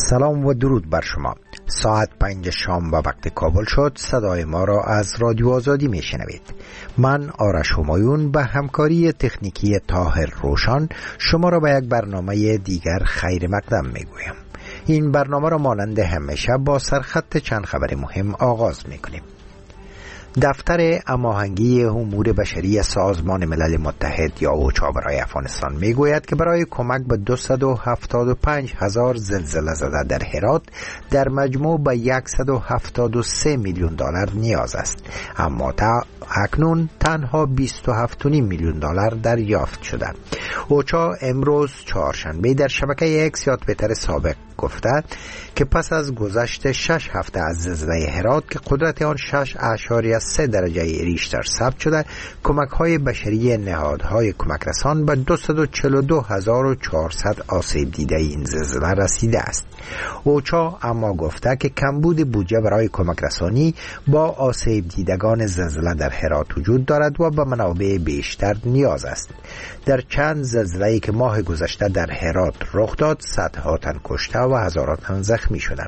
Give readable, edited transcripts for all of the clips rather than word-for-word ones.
سلام و درود بر شما. ساعت 5 شام و وقت کابل شد. صدای ما را از رادیو آزادی می شنوید. من آرش همایون به همکاری تکنیکی طاهر روشن شما را به یک برنامه دیگر خیر مقدم می گویم. این برنامه را مانند همیشه با سرخط چند خبر مهم آغاز می کنیم. دفتر هماهنگی امور بشری سازمان ملل متحد یا اوچا برای افغانستان میگوید که برای کمک به 275,000 زلزله زده در هرات در مجموع به 173 میلیون دلار نیاز است، اما تا اکنون تنها 27.5 میلیون دلار دریافت شده. اوچا امروز چهارشنبه در شبکه اکس یا توییتر سابق گفته که پس از گذشت 6 هفته از زلزله هرات که قدرت آن 6.3 درجه ریشتر ثبت شده، کمک های بشری نهادهای کمک رسان به 242,400 آسیب دیده این زلزله رسیده است. اوچا اما گفته که کمبود بودجه برای کمک رسانی با آسیب دیدگان زلزله در هرات وجود دارد و به منابع بیشتر نیاز است. در چند زلزله‌ای که ماه گذشته در هرات رخ داد، صدها تن کشته و هزاران تن زخمی شدند.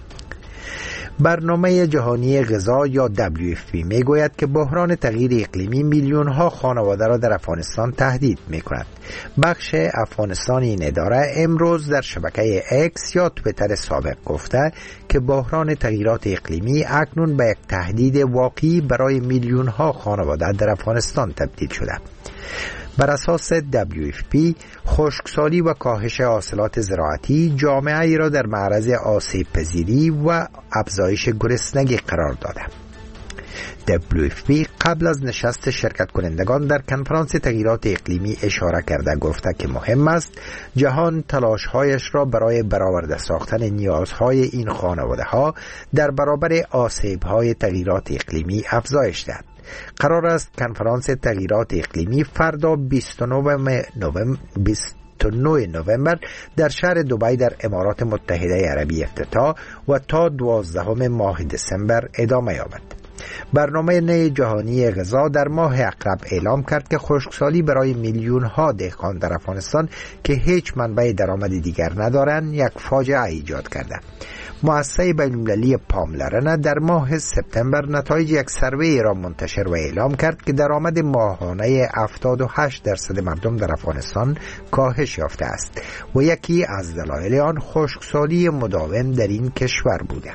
برنامه جهانی غذا یا WFP میگوید که بحران تغییر اقلیمی میلیون ها خانواده را در افغانستان تهدید میکند. بخش افغانستان این اداره امروز در شبکه اکس یا توییتر سابق گفته که بحران تغییرات اقلیمی اکنون به یک تهدید واقعی برای میلیون ها خانواده در افغانستان تبدیل شده. بر اساس WFP، خشکسالی و کاهش حاصلات زراعتی جامعه ای را در معرض آسیب پذیری و افزایش گرسنگی قرار داده. WFP قبل از نشست شرکت کنندگان در کنفرانس تغییرات اقلیمی اشاره کرده گفته که مهم است جهان تلاش‌هایش را برای برآورده ساختن نیازهای این خانواده‌ها در برابر آسیب‌های تغییرات اقلیمی افزایش دهد. قرار است کنفرانس تغییرات اقلیمی فردا 29 نوامبر در شهر دبی در امارات متحده عربی افتتاح و تا 12 ماه دسامبر ادامه یابد. برنامه نو جهانی غذا در ماه اقرب اعلام کرد که خشکسالی برای میلیون ها دهقان در افغانستان که هیچ منبع درآمد دیگر ندارند یک فاجعه ایجاد کرده. مؤسسه بین‌المللی پاملرنه در ماه سپتامبر نتایج یک سروی را منتشر و اعلام کرد که درآمد ماهانه 78% مردم در افغانستان کاهش یافته است و یکی از دلایل آن خشکسالی مداوم در این کشور بوده.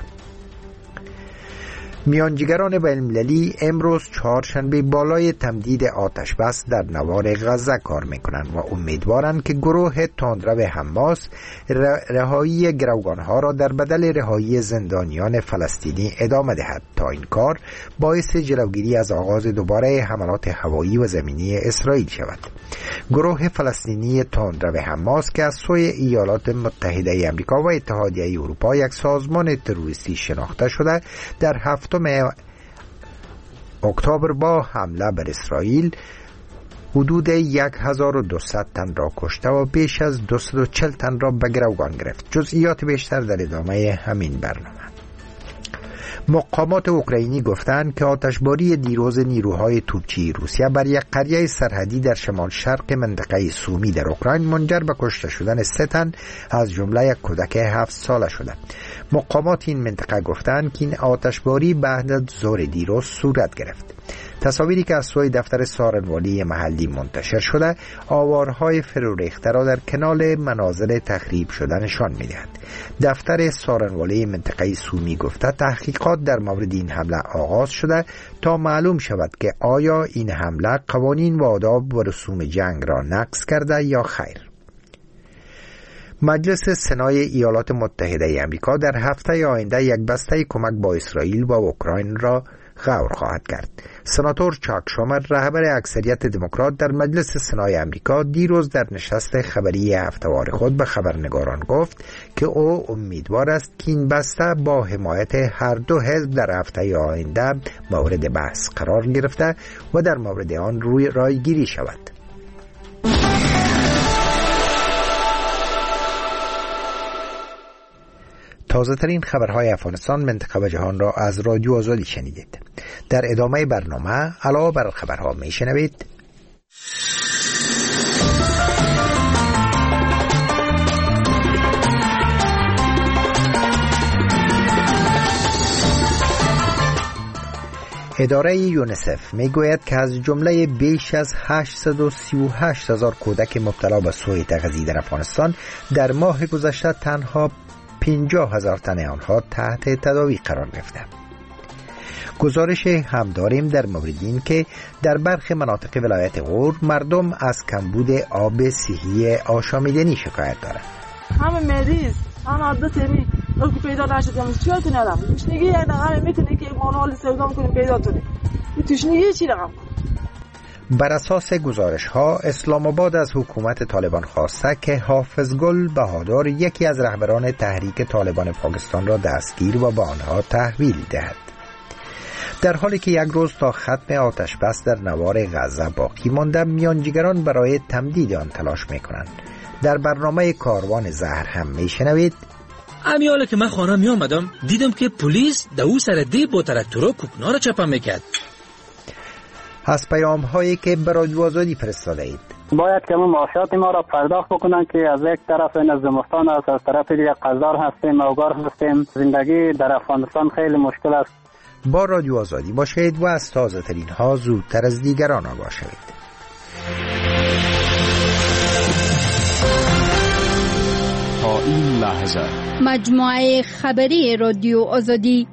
میانجیگران بین‌المللی امروز چهارشنبه بالای تمدید آتش بس در نوار غزه کار میکنند و امیدوارند که گروه تندرو حماس رهایی گروگانها را در بدل رهایی زندانیان فلسطینی ادامه دهد تا این کار باعث جلوگیری از آغاز دوباره حملات هوایی و زمینی اسرائیل شود. گروه فلسطینی تندرو حماس که از سوی ایالات متحده آمریکا و اتحادیه اروپا یک سازمان تروریستی شناخته شده، در 7 اکتبر با حمله بر اسرائیل حدود 1200 تن را کشته و بیش از 240 تن را به گروگان گرفت. جزئیات بیشتر در ادامه همین برنامه. مقامات اوکراینی گفتند که آتشباری دیروز نیروهای توپچی روسیه بر یک قریه سرحدی در شمال شرق منطقه سومی در اوکراین منجر به کشته شدن 3 تن از جمله یک کودک 7 ساله شده. مقامات این منطقه گفتند که این آتشباری بعد از ظهر دیروز صورت گرفت. تصاویری که از سوی دفتر سارنوالی محلی منتشر شده آوارهای فرورخته را در کنال منازل تخریب شده نشان می‌دهد. دفتر سارنوالی منطقه سومی گفته تحقیقات در مورد این حمله آغاز شده تا معلوم شود که آیا این حمله قوانین و آداب و رسوم جنگ را نقض کرده یا خیر. مجلس سنای ایالات متحده آمریکا در هفته آینده یک بسته کمک با اسرائیل و اوکراین را غور خواهد کرد. سناتور چاک شومر رهبر اکثریت دموکرات در مجلس سنای آمریکا دیروز در نشست خبری هفته‌وار خود به خبرنگاران گفت که او امیدوار است که این بسته با حمایت هر دو حزب در هفته آینده مورد بحث قرار گرفته و در مورد آن روی رایگیری شود. تازه ترین خبرهای افغانستان، منطقه و جهان را از رادیو آزادی شنیدید. در ادامه برنامه علاوه بر خبرها می شنوید اداره یونیسف میگوید که از جمله بیش از 838,000 کودک مبتلا به سوء تغذیه در افغانستان در ماه گذشته تنها 50,000 تن آنها تحت تداوی قرار گرفته. گزارش هم داریم در مورد این که در برخی مناطق ولایت غور مردم از کمبود آب صحی آشامیدنی شکایت دارند. همه مریض، همه عادت می که پیدا نشد، یعنی چیکار کنیم الان؟ تشنگی یک دقیقه میتونی که ما حال سودا کنیم پیدا کنیم. تشنگی چی رقم؟ بر اساس گزارش ها اسلام آباد از حکومت طالبان خواسته که حافظ گل بهادر یکی از رهبران تحریک طالبان پاکستان را دستگیر و به آنها تحویل دهد. در حالی که یک روز تا ختم آتش بس در نوار غزه باقی مانده، میانجیگران برای تمدید آن تلاش میکنند. در برنامه کاروان زهر هم میشنوید امیاله که من خانه می آمدم دیدم که پلیس دو سر دی با تراکتورها کوکنا را چپم میکرد. از پیام هایی که به رادیو آزادی فرستاده اید. باید که معاشات ما را پرداخت بکنن که از یک طرف این از زمستان است، از طرف دیگه قزدار هستیم، اوگار هستیم. زندگی در افغانستان خیلی مشکل است. با رادیو آزادی باشید و از تازه ترین ها زودتر از دیگران آگاه شوید. تا این لحظه مجموعه خبری رادیو آزادی.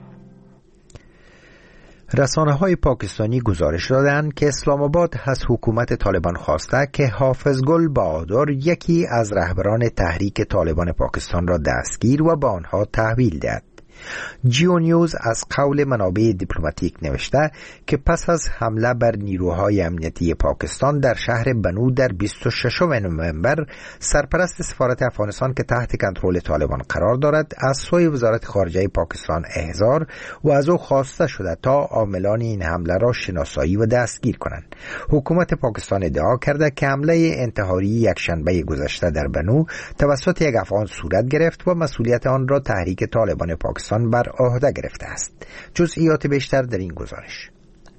رسانه‌های پاکستانی گزارش دادند که اسلام آباد از حکومت طالبان خواسته که حافظ گل بهادر یکی از رهبران تحریک طالبان پاکستان را دستگیر و به آنها تحویل دهد. جیو نیوز از قول منابع دیپلماتیک نوشته که پس از حمله بر نیروهای امنیتی پاکستان در شهر بنو در 26 نوامبر، سرپرست سفارت افغانستان که تحت کنترل طالبان قرار دارد از سوی وزارت خارجه پاکستان احضار و از او خواسته شده تا عاملان این حمله را شناسایی و دستگیر کنند. حکومت پاکستان ادعا کرده که حمله انتحاری یکشنبه گذشته در بنو توسط یک افغان صورت گرفت و مسئولیت آن را تحریک طالبان پاکستان بر عهده گرفته است. جزئیات بیشتر در این گزارش.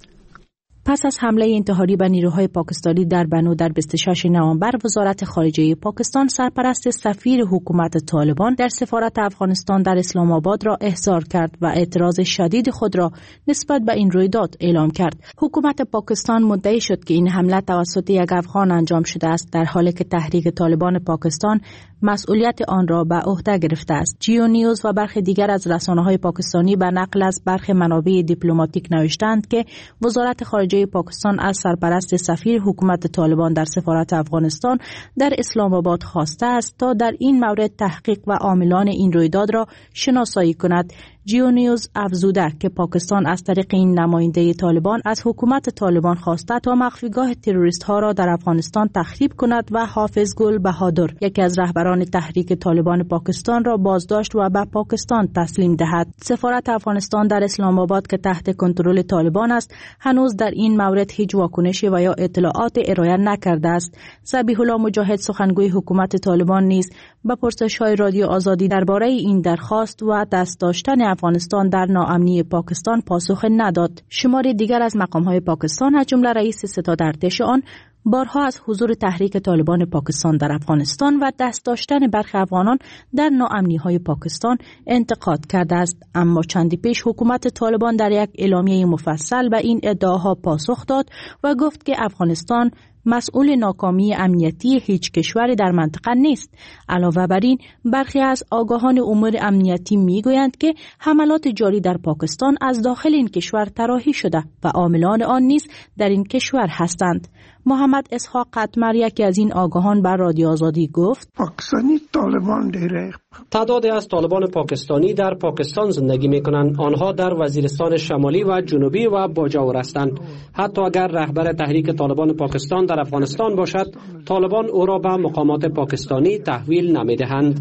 پس از حمله انتحاری به نیروهای پاکستانی در بنو در 26 نوامبر، وزارت خارجه پاکستان سرپرست سفیر حکومت طالبان در سفارت افغانستان در اسلام آباد را احضار کرد و اعتراض شدید خود را نسبت به این رویداد اعلام کرد. حکومت پاکستان مدعی شد که این حمله توسط یک افغان انجام شده است، در حالی که تحریک طالبان پاکستان مسئولیت آن را به عهده گرفته است. جیو نیوز و برخی دیگر از رسانه‌های پاکستانی به نقل از برخی منابع دیپلماتیک نوشتند که وزارت خارجه پاکستان از سرپرست سفیر حکومت طالبان در سفارت افغانستان در اسلام آباد خواسته است تا در این مورد تحقیق و عاملان این رویداد را شناسایی کند. جیو نیوز افزوده که پاکستان از طریق این نماینده طالبان از حکومت طالبان خواسته تا مخفیگاه تروریست ها را در افغانستان تخریب کند و حافظ گل بهادر، یکی از رهبران تحریک طالبان پاکستان، را بازداشت و به پاکستان تسلیم دهد. سفارت افغانستان در اسلام آباد که تحت کنترل طالبان است، هنوز در این مورد هیچ واکنشی و یا اطلاعات ارائه نکرده است. ذبیح الله مجاهد، سخنگوی حکومت طالبان، نیز به پرسش‌های رادیو آزادی درباره این درخواست و دست داشتن افغانستان در ناامنی پاکستان پاسخ نداد. شماری دیگر از مقام‌های پاکستان از جمله رئیس ستاد ارتش آن بارها از حضور تحریک طالبان پاکستان در افغانستان و دست داشتن برخی افغانان در ناامنی‌های پاکستان انتقاد کرده است. اما چندی پیش حکومت طالبان در یک اعلامیه مفصل به این ادعاها پاسخ داد و گفت که افغانستان مسئول ناکامی امنیتی هیچ کشوری در منطقه نیست. علاوه بر این، برخی از آگاهان امور امنیتی میگویند که حملات جاری در پاکستان از داخل این کشور طراحی شده و عاملان آن نیز در این کشور هستند. محمد اسحاق قطمر، یکی از این آگاهان، بر رادیو آزادی گفت: پاکستانی طالبان تعدادی از طالبان پاکستانی در پاکستان زندگی می‌کنند. آنها در وزیرستان شمالی و جنوبی و باجاور هستند. حتی اگر رهبر تحریک طالبان پاکستان در افغانستان باشد، طالبان او را به مقامات پاکستانی تحویل نمی‌دهند.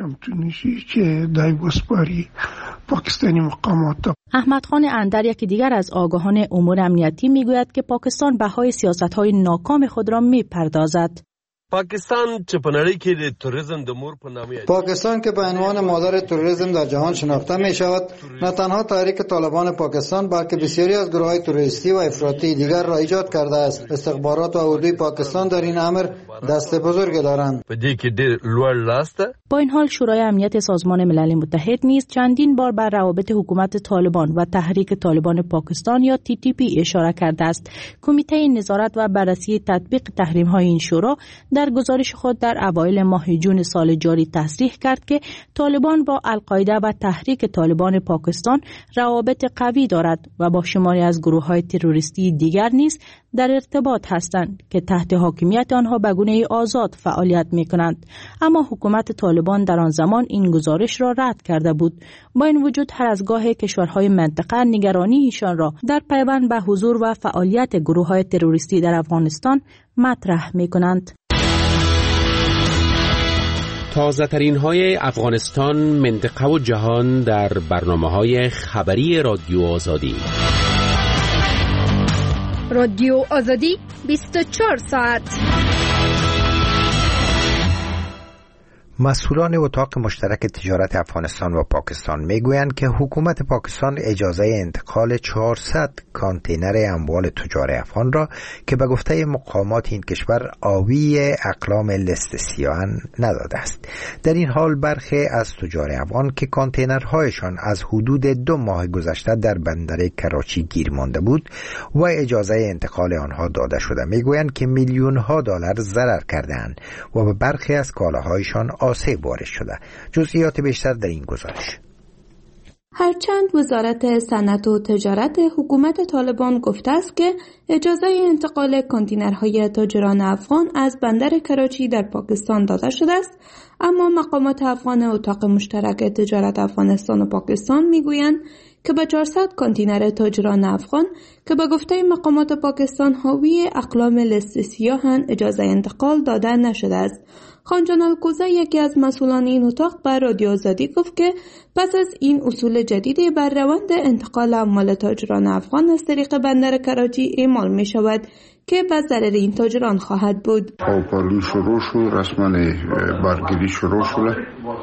احمد خان اندر، یکی دیگر از آگاهان امور امنیتی، میگوید که پاکستان بهای سیاست‌های ناکام خود را می‌پردازد. پاکستان چې په نړۍ کې د توریسم د مور په نامه پاکستان که به عنوان مادر توریسم در جهان شناخته می شود، نه تنها تحریک طالبان پاکستان بلکه بسیاری از گروه‌های تروریستی و افراطی دیگر را ایجاد کرده است. استخبارات و اردوی پاکستان در این امر دست بزرگ دارند. په دې کې ډېر لوړ لاس ده. با این حال شورای امنیت سازمان ملل متحد نیز چندین بار بر روابط حکومت طالبان و تحریک طالبان پاکستان یا TTP اشاره کرده است. کمیته نظارت و بررسی تطبیق تحریم‌های این شورا در گزارش خود در اوایل ماه جون سال جاری تصریح کرد که طالبان با القاعده و تحریک طالبان پاکستان روابط قوی دارد و با شماری از گروه‌های تروریستی دیگر نیز در ارتباط هستند که تحت حاکمیت آنها به گونه آزاد فعالیت می‌کنند. اما حکومت طالبان در آن زمان این گزارش را رد کرده بود. با این وجود هر از گاه کشورهای منطقه نگرانی ایشان را در پیوند به حضور و فعالیت گروه‌های تروریستی در افغانستان مطرح می‌کنند. تازه ترین های افغانستان، منطقه و جهان در برنامه‌های خبری رادیو آزادی. رادیو آزادی 24 ساعت. مسئولان اتاق مشترک تجارت افغانستان و پاکستان میگویند که حکومت پاکستان اجازه انتقال 400 کانتینر اموال تجار افغان را که به گفته مقامات این کشور آوی اقلام لست سیاه نداده است. در این حال برخی از تجار افغان که کانتینرهایشان از حدود 2 ماه گذشته در بندر کراچی گیر مانده بود و اجازه انتقال آنها داده شده، میگویند که میلیون‌ها دلار ضرر کرده‌اند و به برخی از کالاهایشان آسیب وارد شده. جزئیات بیشتر در این گزارش. هرچند وزارت صنعت و تجارت حکومت طالبان گفته است که اجازه انتقال کانتینرهای تاجران افغان از بندر کراچی در پاکستان داده شده است، اما مقامات افغان اتاق مشترک تجارت افغانستان و پاکستان میگویند که به 400 کانتینر تاجران افغان که به گفته مقامات پاکستان حاوی اقلام لست سیاه‌اند اجازه انتقال داده نشده است. خانجان الکوزه، یکی از مسئولان این اتاق، بر رادیو آزادی گفت که پس از این اصول جدید بر روند انتقال اموال تاجران افغان از طریق بندر کراچی اعمال می شود که به ضرر این تاجران خواهد بود. پاوپالی شروع شد، رسما برگیری شروع شد.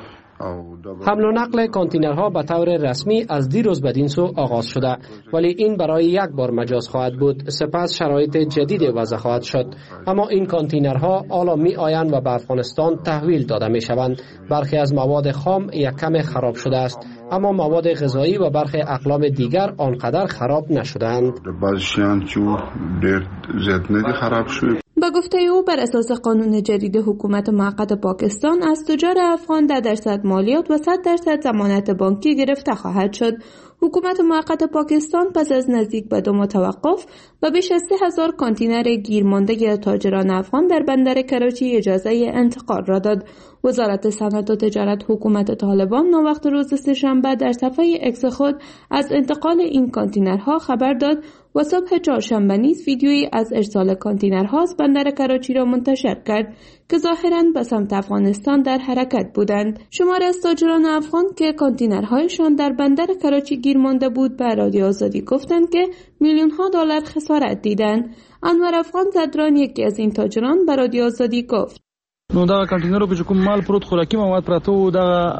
حمل و نقل کانتینرها به طور رسمی از دیروز بدین سو آغاز شده، ولی این برای یک بار مجاز خواهد بود. سپس شرایط جدید وضع خواهد شد. اما این کانتینرها حالا می آیند و به افغانستان تحویل داده می شوند. برخی از مواد خام یک کم خراب شده است، اما مواد غذایی و برخی اقلام دیگر آنقدر خراب نشدند. بعضیشان چون دیر زیاد ندی خراب شد. با گفته او بر اساس قانون جدید حکومت موقت پاکستان از تجار افغان 10% مالیات و 100% ضمانت بانکی گرفته خواهد شد. حکومت موقت پاکستان پس از نزدیک به 2 ماه توقف و بیش از 3000 کانتینر گیرمانده تاجران افغان در بندر کراچی اجازه انتقال را داد. وزارت صنعت و تجارت حکومت طالبان ناوقت روز سه‌شنبه در صفحه اکس خود از انتقال این کانتینرها خبر داد و صبح چهارشنبه نیز ویدیویی از ارسال کانتینرها از بندر کراچی را منتشر کرد که ظاهراً به سمت افغانستان در حرکت بودند. شماری از تاجران افغان که کانتینرهایشان در بندر کراچی گیر مانده بود به رادیو آزادی گفتند که میلیون‌ها دلار خسارت دیدند. انور افغان زدران، یکی از این تاجران، به رادیو آزادی گفت: نو دا کانتینرو کې کوم مال پروت خوراکي مواد پراته و دا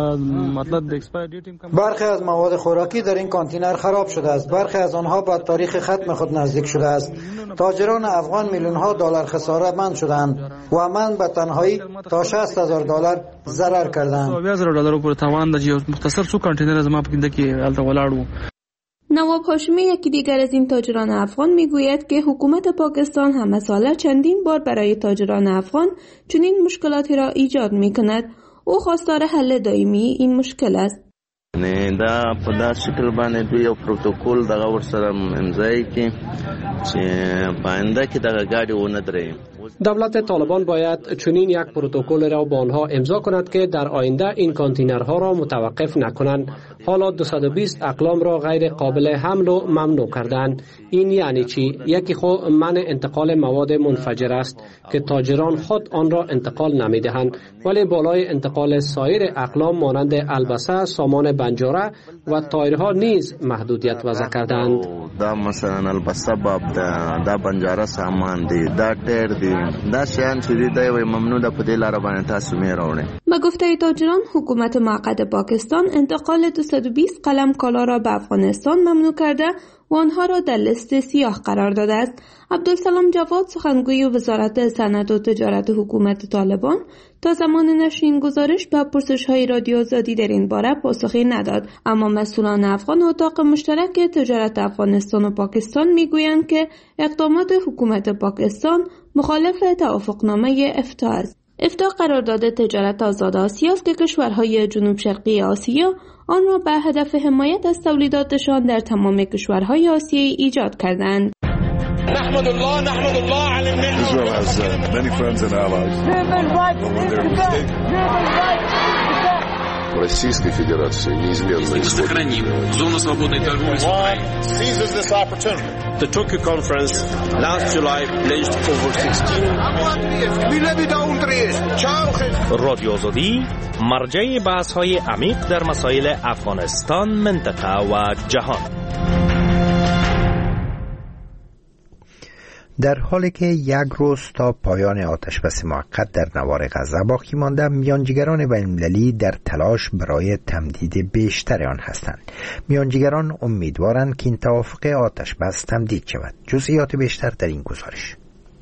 مطلب د ایکسپایر ډیټ هم برخی از مواد خوراکی در این کانتینر خراب شده است. برخی از آنها به تاریخ ختم خود نزدیک شده است. تاجران افغان میلیون‌ها دلار خسارت مند شدند و من به تنهایی تا 60000 دلار ضرر کردم. 20000 دلار پر توان د مختصر سو کانتینر زما په کې الته ولاړو. نواب هاشمی، یکی دیگر از این تاجران افغان، میگوید که حکومت پاکستان همه ساله چندین بار برای تاجران افغان چنین مشکلاتی را ایجاد میکند. او خواستار حل دائمی این مشکل است. نه دا په داسې شکل باندې دوی یو پروتوکول دغه ورسره امضای کړي چې پاینده کې دغه ګاډي ونه درېږي. دولت طالبان باید چنین یک پروتکل را با آنها امضا کند که در آینده این کانتینرها را متوقف نکنند. حالا 220 اقلام را غیر قابل حمل و ممنوع کردند. این یعنی چی؟ یکی خود منع انتقال مواد منفجر است که تاجران خود آن را انتقال نمیدهند، ولی بالای انتقال سایر اقلام مانند البسه، سامان بنجاره و تایرها نیز محدودیت وضع کردند. دا مثلا البسه باب دا بنجاره سامان دی، دا تیر دی، دا شیان چې دی وي ممنوع ده په دې لاره باندې تاسو مې راوړئ. به گفته تاجران حکومت موقت پاکستان انتقال 220 قلم کالا را به افغانستان ممنوع کرده و آنها را در لیست سیاه قرار داده است. عبدالسلام جواد سخنگوی وزارت صنعت و تجارت حکومت طالبان تا زمان نشر این گزارش به پرسش‌های رادیو آزادی در این باره پاسخی نداد، اما مسئولان افغان اتاق مشترک تجارت افغانستان و پاکستان میگویند که اقدامات حکومت پاکستان مخالف توافقنامه افتا است. افتا قرارداد تجارت آزاد آسیا است که کشورهای جنوب شرقی آسیا آن را به هدف حمایت از تولیداتشان در تمام کشورهای آسیایی ایجاد کردند. نحمد الله على النعمة. Israel has many friends and allies. Российской Федерации неизменно сохраним зону свободной торговли с Украиной. Seizes this opportunity. The Tokyo conference last July pledged over 16 رادیو آزادی مرجع بحث‌های عمیق در مسائل افغانستان، منطقه و جهان. در حالی که یک روز تا پایان آتشبس موقت در نوار غزه باقی مانده، میانجیگران بین‌المللی در تلاش برای تمدید بیشتر آن هستند. میانجیگران امیدوارند که این توافق آتشبس تمدید شود. جزئیات بیشتر در این گزارش.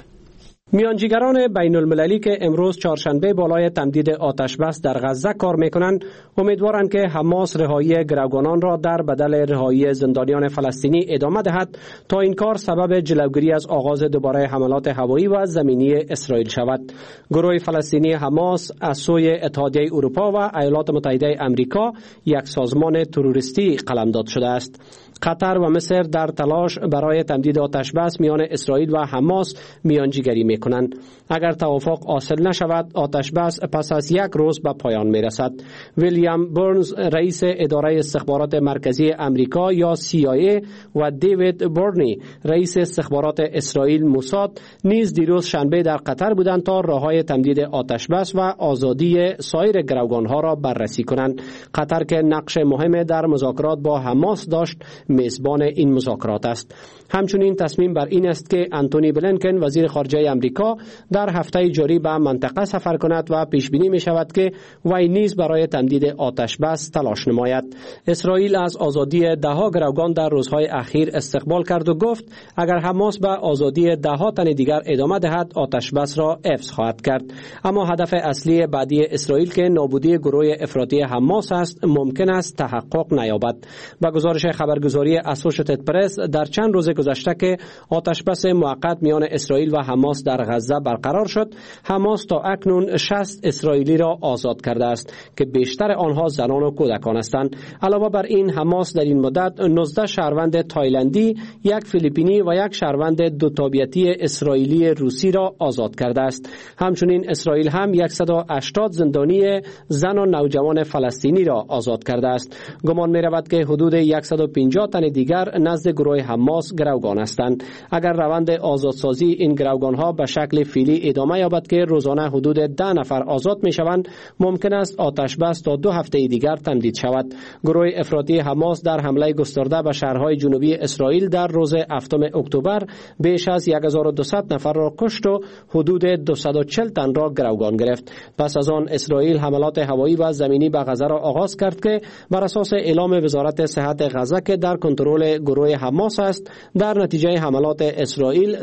میانجیگران بین المللی که امروز چهارشنبه بالای تمدید آتشبس در غزه کار میکنند امیدوارند که حماس رهایی گروگانان را در بدل رهایی زندانیان فلسطینی ادامه دهد تا این کار سبب جلوگیری از آغاز دوباره حملات هوایی و زمینی اسرائیل شود. گروه فلسطینی حماس از سوی اتحادیه اروپا و ایالات متحده آمریکا یک سازمان تروریستی قلمداد شده است. قطر و مصر در تلاش برای تمدید آتشبس میان اسرائیل و حماس میانجیگری میکنند. اگر توافق حاصل نشود، آتشبس پس از یک روز به پایان میرسد. ویلیام برنز، رئیس اداره استخبارات مرکزی امریکا یا CIA و دیوید بورنی، رئیس استخبارات اسرائیل موساد، نیز دیروز شنبه در قطر بودند تا راههای تمدید آتشبس و آزادی سایر گروگانها را بررسی کنند. قطر که نقش مهم در مذاکرات با حماس داشت، میزبان این مذاکرات است. همچنین تصمیم بر این است که انتونی بلینکن وزیر خارجه امریکا در هفته جاری به منطقه سفر کند و پیش بینی می شود که وی نیز برای تمدید آتشبس تلاش نماید. اسرائیل از آزادی دهها گروگان در روزهای اخیر استقبال کرد و گفت اگر حماس به آزادی دهها تن دیگر ادامه دهد آتشبس را حفظ خواهد کرد. اما هدف اصلی بعدی اسرائیل که نابودی گروه افراطی حماس است ممکن است تحقق نیابد. با گزارش خبرگزاری اسوشییتد پرس در چند روز گذشته که آتشبس موقت میان اسرائیل و حماس در غزه برقرار شد، حماس تا اکنون 60 اسرائیلی را آزاد کرده است که بیشتر آنها زنان و کودکان هستند. علاوه بر این حماس در این مدت 19 شهروند تایلندی، یک فیلیپینی و یک شهروند دو تابعیتی اسرائیلی روسی را آزاد کرده است. همچنین اسرائیل هم 180 زندانی زن و نوجوان فلسطینی را آزاد کرده است. گمان می رود که حدود 150 تن دیگر نزد گروه حماس گروگان هستند. اگر روند آزادسازی این گروگان ها به شکل فعلی ادامه یابد که روزانه حدود 10 نفر آزاد می شوند، ممکن است آتشبس تا 2 هفته دیگر تمدید شود. گروه افراطی حماس در حمله گسترده به شهرهای جنوبی اسرائیل در روز 7 اکتبر بیش از 1200 نفر را کشت و حدود 240 تن را گروگان گرفت. پس از آن اسرائیل حملات هوایی و زمینی به غزه را آغاز کرد که بر اساس اعلام وزارت صحت غزه که در کنترل گروه حماس است، در نتیجه حملات اسرائیل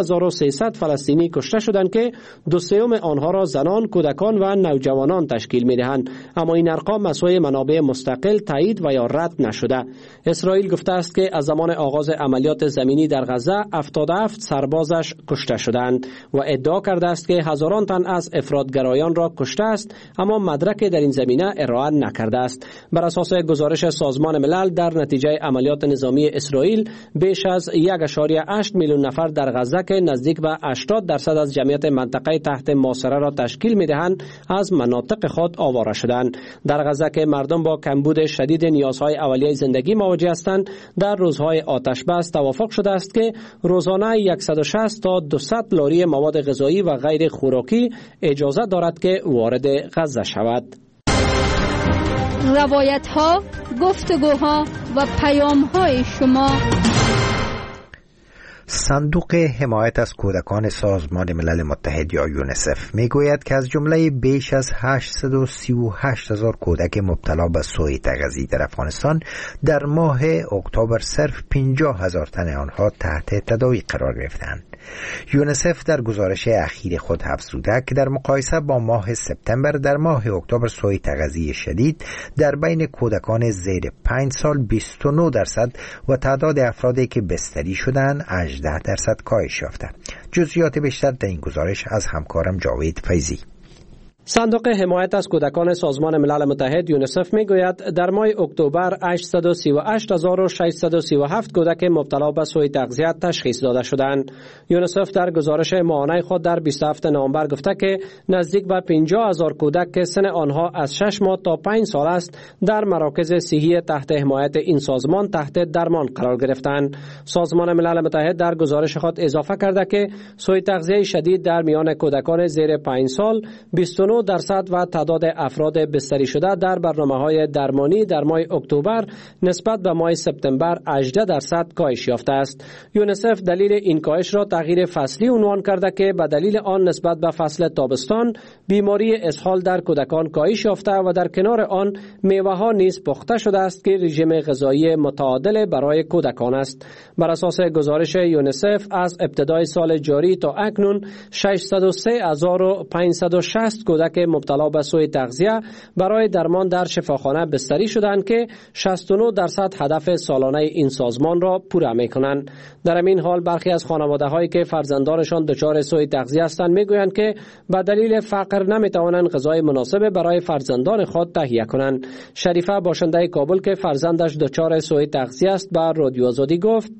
13300 فلسطینی کشته شدند که 2/3 آنها را زنان، کودکان و نوجوانان تشکیل می‌دهند. اما این ارقام مسئول منابع مستقل تایید و یا رد نشده. اسرائیل گفته است که از زمان آغاز عملیات زمینی در غزه 77 سربازش کشته شدند و ادعا کرده است که هزاران تن از افراطگرایان را کشته است، اما مدرک در این زمینه ارائه نکرده است. بر اساس گزارش سازمان ملل، در نتیجه عملیات نظامی اسرائیل بیش از 1.8 میلیون نفر در غزه که نزدیک به 80% از جمعیت منطقه تحت محاصره را تشکیل می‌دهند، از مناطق خود آواره شدند. در غزه که مردم با کمبود شدید نیازهای اولیه زندگی مواجه هستند، در روزهای آتشبس توافق شده است که روزانه 160 تا 200 لاری مواد غذایی و غیر خوراکی اجازه دارد که وارد غزه شود. روایت‌ها، گفتگوها و پیام‌های شما. صندوق حمایت از کودکان سازمان ملل متحد یا یونیسف میگوید که از جمله بیش از 838,000 کودک مبتلا به سوء تغذیه در افغانستان در ماه اکتبر صرف 50,000 تن آنها تحت تداوی قرار گرفتند. یونیسف در گزارش اخیر خود افزوده که در مقایسه با ماه سپتامبر در ماه اکتبر سوء تغذیه شدید در بین کودکان زیر 5 سال 29% و تعداد افرادی که بستری شدند 18% کاهش یافته. جزئیات بیشتر در این گزارش از همکارم جاوید فیضی. صندوق حمایت از کودکان سازمان ملل متحد یونیسف میگوید در ماه اکتبر 838,637 کودک مبتلا به سوء تغذیه تشخیص داده شدند. یونیسف در گزارش ماهانه خود در 27 نوامبر گفته که نزدیک به 50,000 کودک که سن آنها از 6 ماه تا 5 سال است در مراکز صحی تحت حمایت این سازمان تحت درمان قرار گرفتند. سازمان ملل متحد در گزارش خود اضافه کرده که سوء تغذیه شدید در میان کودکان زیر 5 سال 29% و تعداد افراد بستری شده در برنامه‌های درمانی در ماه اکتبر نسبت به ماه سپتامبر 18% کاهش یافته است. یونیسف دلیل این کاهش را تغییر فصلی عنوان کرده که به دلیل آن نسبت به فصل تابستان بیماری اسهال در کودکان کاهش یافته و در کنار آن میوه‌ها نیز پخته شده است که رژیم غذایی متعادل برای کودکان است. بر اساس گزارش یونیسف از ابتدای سال جاری تا اکنون 603,560 کودک مبتلا به سوء تغذیه برای درمان در شفاخانه بستری شدند که 69% هدف سالانه این سازمان را پوره می‌کنند. در این حال برخی از خانواده‌هایی که فرزندانشان دچار سوء تغذیه هستند میگویند که به دلیل فقر نمی‌توانند غذای مناسب برای فرزندان خود تهیه کنند. شریفه باشنده کابل که فرزندش دچار سوء تغذیه است به رادیو آزادی گفت: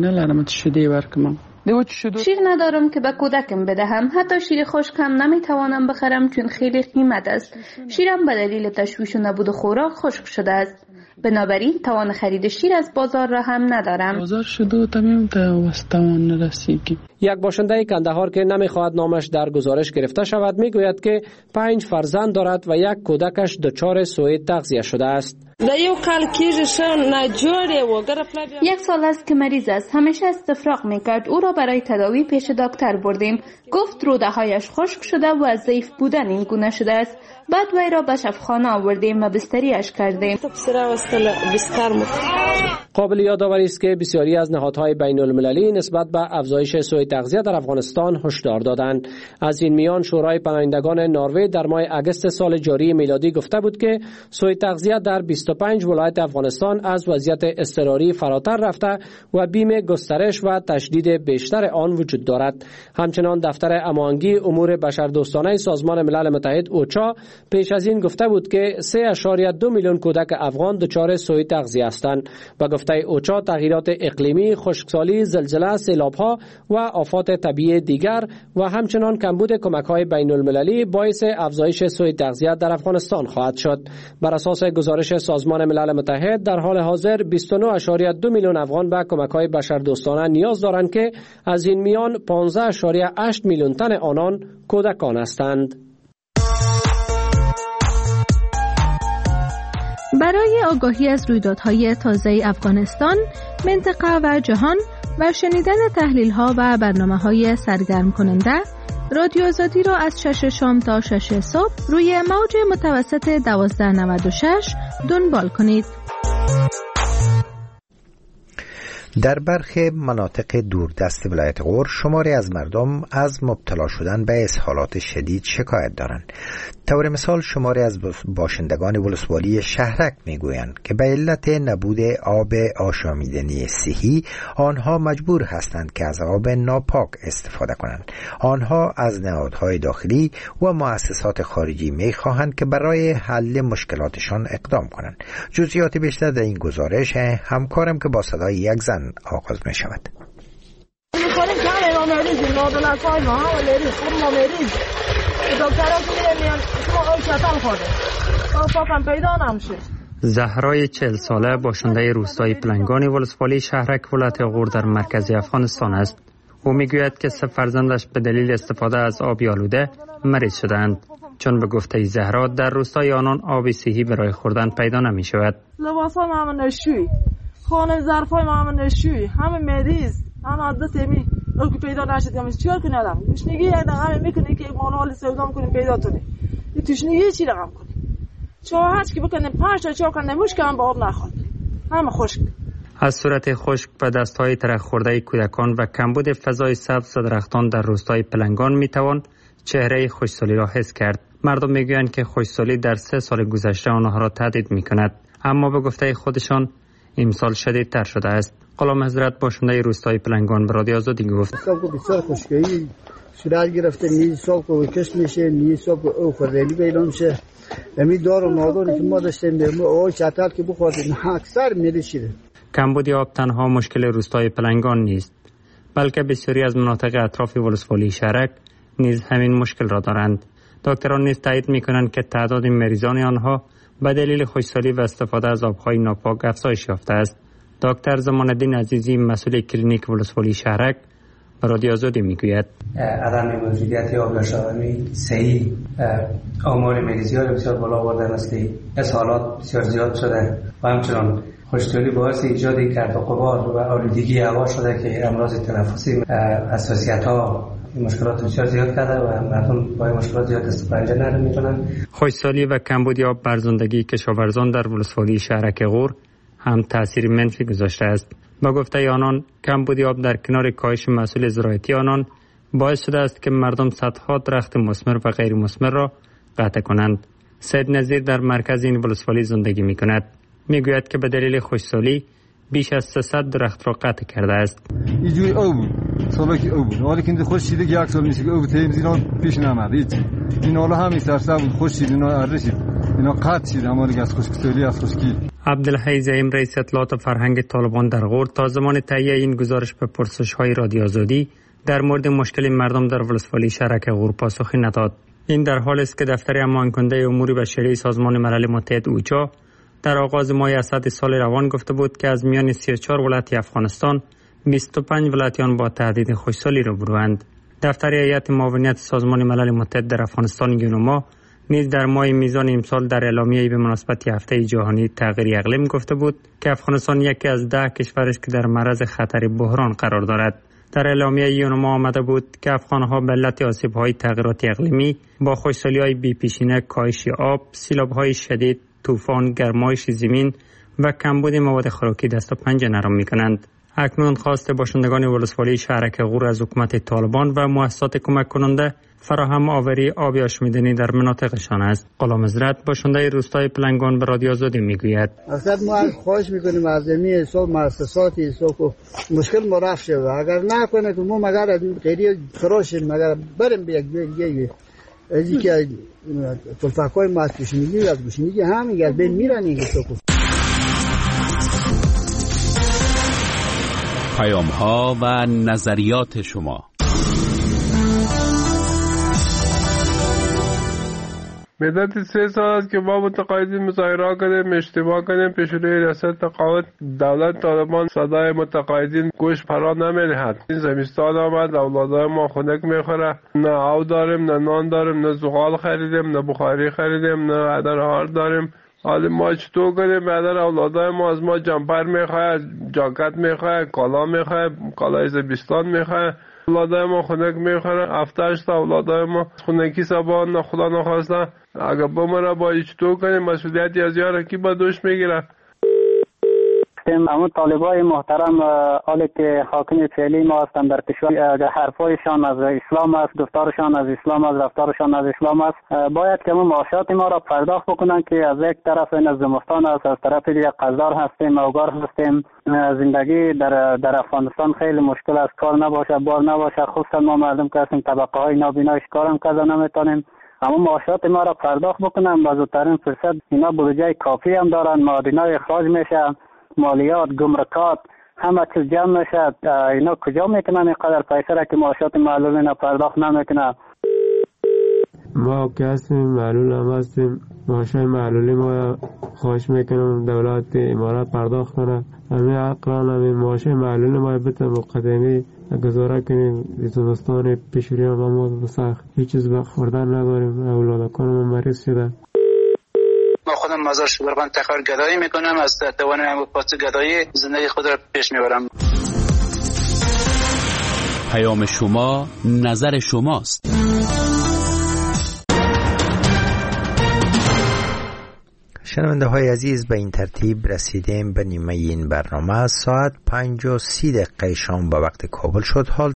شیر ندارم که به کودکم بدهم. حتی شیر خشکم نمیتوانم بخرم چون خیلی قیمت است. شیرم به دلیل تشویش و نبود خوراک خشک شده است. بنابراین توان خرید شیر از بازار را هم ندارم. یک باشنده کندهار که نمیخواهد نامش در گزارش گرفته شود میگوید که 5 فرزند دارد و یک کودکش دچار سوء تغذیه شده است. 1 سال است که مریض است. همیشه استفراغ میکرد. او را برای تداوی پیش دکتر بردیم. گفت روده هایش خشک شده و از ضعیف بودن این گونه شده است. بعد وی را به شفاخانه آوردیم و بستریش کردیم. قابل یادآوری است که بسیاری از نهادهای بین المللی نسبت به افزایش سوء تغذیه در افغانستان هشدار دادند. از این میان شورای پناهندگان نروژ در ماه اگست سال جاری میلادی گفته بود که سوء تغذیه در 25 ولایت افغانستان از وضعیت اضطراری فراتر رفته و بیم گسترش و تشدید بیشتر آن وجود دارد. همچنان دفتر هماهنگی امور بشردوستانه سازمان ملل متحد اوچا پیش از این گفته بود که 3.2 میلیون کودک افغان دچار سوء تغذیه هستند و گفته اوچا تغییرات اقلیمی، خشکسالی، زلزله، سیلاب‌ها و آفات طبیعی دیگر و همچنان کمبود کمک‌های بین المللی باعث افزایش سوء تغذیه در افغانستان خواهد شد. بر اساس گزارش سازمان ملل متحد در حال حاضر 29.2 میلیون افغان به کمک‌های بشردوستانه نیاز دارند که از این میان 15.8 میلیون تن آنان کودکان هستند. برای آگاهی از رویدادهای تازه افغانستان، منطقه و جهان و شنیدن تحلیل‌ها و برنامه‌های سرگرم کننده، رادیو آزادی را از 6 شام تا 6 صبح روی موج متوسط 1296 دنبال کنید. در برخی مناطق دوردست ولایت غور شماری از مردم از مبتلا شدن به اسهالات شدید شکایت دارند. طور مثال شماری از باشندگان ولسوالی شهرک میگویند که به علت نبود آب آشامیدنی صحی آنها مجبور هستند که از آب ناپاک استفاده کنند. آنها از نهادهای داخلی و مؤسسات خارجی میخواهند که برای حل مشکلاتشان اقدام کنند. جزئیات بیشتر در این گزارش همکارم که با صدای یک زن آغاز می شود. زهرای 40 ساله باشنده روستای پلنگانی ولسوالی شهرک ولایت غور در مرکز افغانستان است. او میگوید که 3 فرزندش به دلیل استفاده از آب آلوده مریض شدند، چون به گفته زهرا در روستای آنان آب صحی برای خوردن پیدا نمی شود. لباس‌های ما نشوی، خانه ظرف‌های ما نشوی، همه مریض، هم عادت می اوکی پیدا نشد چیکار کنی الان گشنگی یک رقم میکنی که مانوال سودا میکنیم پیدا کنی این تشنگی چی رقم کنی چاهش که بکنیم 5 تا چا کنیم مشکل هم با آب نخورد همه خشک. از صورت خشک و دستهای ترک خورده کودکان و کمبود فضای سبز و درختان در روستای پلنگان میتوان چهره خشکسالی را حس کرد. مردم میگویند که خشکسالی در 3 سال گذشته آنها را تهدید میکند، اما به گفته خودشان امسال شدیدتر شده است. غلام حضرت باشنده روستای پلنگان به رادیو آزادی گفت صاحب بسیار خشکی صورت گرفته، نیز صاحب کش میشه، نیز صاحب او خردلی بیلون میشه. امی دار و نادانی که ما داشتیم او شتر که بخوریم اکثر میریشیده. کمبود آب تنها مشکل روستای پلنگان نیست، بلکه بسیاری از مناطق اطراف ولسوالی شهرک نیز همین مشکل را دارند. دکتران نیز تایید میکنند که تعداد مریضان آنها به دلیل خشکسالی و استفاده از آبهای ناپاک افزایش یافته است. دکتر زمان الدین عزیزی مسئول کلینیک ولسوالی شهرک به رادیو آزادی میگوید عدم موجودیت آب شامی صحیح آمار مریضی ها بسیار بالا آوردن است که اسهالات بسیار زیاد شده و همچنان خشکسالی باعث ایجاد گرد و غبار و آلودگی هوا شده که امراض تنفسی حساسیت ها مشکلات بسیار زیاد کرده و مردم با مشکلات زیاد دست پنجه نرم میتونن. خشکسالی و کمبود آب بر زندگی کشاورزان در ولسوالی شهرک غور هم تأثیر منفی گذاشته است. با گفته آنان کمبود آب در کنار کاهش محصول زراعتی آنان باعث شده است که مردم صدها درخت مثمر و غیر مثمر را قطع کنند. سید نظیر در مرکز این ولسوالی زندگی می کند. می گوید که به دلیل خشکسالی بیش از 300 درخت را قطع کرده است. اینجوری او بود، سالا که او بود. حالا که خشکیده که 1 سال میشه که او تیمز اینا پیش نمیاد. این حالا همین سرسبز بود، خشکید اینا ارشید. اینا قطع شد همون از خشکسالی از خشکی. عبدالحی زعیم رئیس اطلاعات فرهنگ طالبان در غور تا زمان تهیه این گزارش به پرسش‌های رادیو آزادی در مورد مشکل مردم در ولسوالی شهرک غور پاسخی نداد. این در حالی است که دفتر امامان کننده امور بشری سازمان ملل متحد اوچا در آغاز ماه اسد سال روان گفته بود که از میان 34 ولایت افغانستان 25 ولایت آن با تهدید خشکسالی روبروند. دفتر هیئت معاونت سازمان ملل متحد در افغانستان یونما نیز در ماه میزان امسال در اعلامیه‌ای به مناسبت هفته جهانی تغییر اقلیم گفته بود که افغانستان یکی از 10 کشور است که در معرض خطر بحران قرار دارد. در اعلامیه یونما آمده بود که افغان‌ها به علت آسیب‌های تغییرات اقلیمی با خشکسالی‌های بی‌پیشینه، کاهش آب، سیلاب‌های شدید، طوفان، گرمایش زمین و کمبود مواد خوراکی دست و پنجه نرم می‌کنند. اکنون خواست باشندگان ولسوالی شهرک غور از حکومت طالبان و مؤسسات کمک کننده فراهم آوری آب آشامیدنی در مناطقشان است. غلام حضرت باشنده روستای پلنگان به رادیو آزادی میگوید اصلا ما خواهش میکنیم از این حساب مؤسسات حساب مشکل ما رفت شه و اگر نکنه که ما مگر از غیری خراشیم مگر بریم به یک دیگه از اینکه تلفاقای ما از گوشنگی هم میگه بین میرن این حساب. پیام ها و نظریات شما. مدت 3 سال است که ما متقاعدین مظاهره کردیم، اجتماع کردیم پیش روی ریاست تقاعد. دولت طالبان صدای متقاعدین گوش فرا نمی‌دهد. این زمستان آمد، اولادای ما خنک میخوره، نه آب داریم، نه نان داریم، نه زغال خریدیم، نه بخاری خریدیم، نه ادرار داریم. حالا ما چطور کنیم؟ بعد اولادای ما از ما جمپر میخواه، جاکت میخواه، کالا میخواه، کالای زمستان میخواه. اولادای ما خنک میخوره، 7-8 تا اولادای ما خنکی سبان خدا نخواسته اگر بمره با چطور کنیم؟ مسئولیتی از یار کی با دوش میگیره؟ اما طالبای محترم حالی که حاکم فعلی ما هستند در کشور، حرفایشان از اسلام است، گفتارشان از اسلام است، رفتارشان از اسلام است، باید که معاشات ما را پرداخت بکنن که از یک طرف این زمستان است، از طرف دیگر قزدار هستیم، اوگار هستیم. زندگی در افغانستان خیلی مشکل است، کار نباشه، بار نباشه، خصوصا ما مردم که هستیم طبقه های نابینایش کارم کرده نمیتونیم. اما معاشات ما را پرداخت بکنن با زودترین فرصت. اینا بودجه کافی هم دارن، معادنای اخراج میشه، مالیات، گمرکات، همه چیز جمع میشه. اینا کجا میکنن اینقدر پیسه را که معاشات معلولین پرداخت نمیکنن؟ ما که هستیم معلول هم هستیم، معاشای معلولی ما خواهش میکنم دولت امارات پرداخت کنه. همه اقران همه معاشای معلولی ما بته مقدمی گزاره کنیم. زمستان پیشوری هم ما بسخت هیچ چیز بخوردن نداریم، اولادکان ما مریض شده. ما خودم مزار شبرغان تخار گدایی میکنم، از توان پاس گدایی زندگی خود را پیش میبرم. پیام شما نظر شماست. شنونده های عزیز، به این ترتیب رسیدیم به نیمه این برنامه. ساعت 5:30 شام به وقت کابل شد. حال